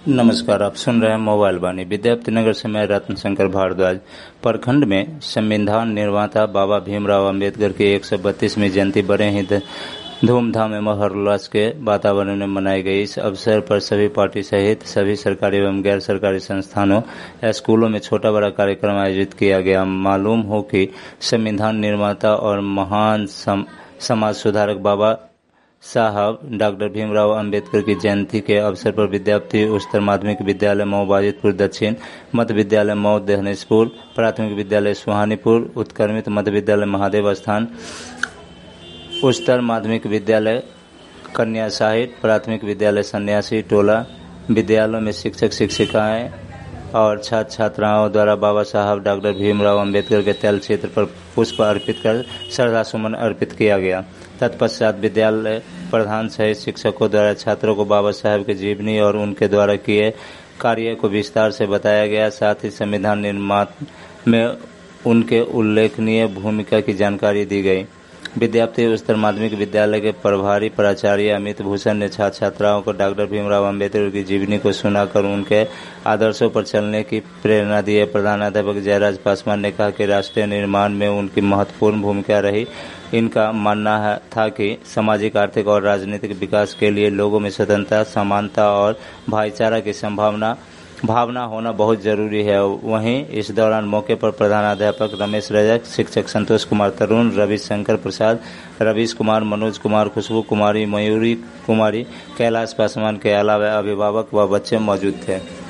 नमस्कार, आप सुन रहे हैं मोबाइल वाणी। विद्यापति नगर से मैं रत्न शंकर भारद्वाज। प्रखंड में संविधान निर्माता बाबा भीमराव अंबेडकर की 132वीं जयंती बड़े ही धूमधाम एवं हर्षोल्लास के वातावरण में मनाई गई। इस अवसर पर सभी पार्टी सहित सभी सरकारी एवं गैर सरकारी संस्थानों या स्कूलों में छोटा बड़ा कार्यक्रम आयोजित किया गया। मालूम हो कि संविधान निर्माता और महान समाज सुधारक बाबा साहब डॉक्टर भीमराव अंबेडकर की जयंती के अवसर पर विद्यापति उच्चतर माध्यमिक विद्यालय मऊ बाजितपुर दक्षिण, मध्य विद्यालय मऊ दहनेशपुर, प्राथमिक विद्यालय सुहानीपुर, उत्क्रमित मध्य विद्यालय महादेव स्थान, उच्चतर माध्यमिक विद्यालय कन्या साहिब, प्राथमिक विद्यालय सन्यासी टोला विद्यालयों में शिक्षक शिक्षिकाएं और छात्र छात्राओं द्वारा बाबा साहब डॉक्टर भीमराव अंबेडकर के तैल क्षेत्र पर पुष्प अर्पित कर श्रद्धा सुमन अर्पित किया गया। तत्पश्चात विद्यालय प्रधान सहित शिक्षकों द्वारा छात्रों को बाबा साहब की जीवनी और उनके द्वारा किए कार्य को विस्तार से बताया गया। साथ ही संविधान निर्माण में उनके उल्लेखनीय भूमिका की जानकारी दी गई। विद्यापति उच्चतर माध्यमिक विद्यालय के प्रभारी प्राचार्य अमित भूषण ने छात्र छात्राओं को डॉक्टर भीमराव अंबेडकर की जीवनी को सुनाकर उनके आदर्शों पर चलने की प्रेरणा दी। प्रधानाध्यापक जयराज पासवान ने कहा कि राष्ट्रीय निर्माण में उनकी महत्वपूर्ण भूमिका रही। इनका मानना था कि सामाजिक, आर्थिक और राजनीतिक विकास के लिए लोगों में स्वतंत्रता, समानता और भाईचारा की भावना होना बहुत जरूरी है। वहीं इस दौरान मौके पर प्रधानाध्यापक रमेश रजक, शिक्षक संतोष कुमार तरुण, रविशंकर प्रसाद, रवीश कुमार, मनोज कुमार, खुशबू कुमारी, मयूरी कुमारी, कैलाश पासवान के अलावा अभिभावक व बच्चे मौजूद थे।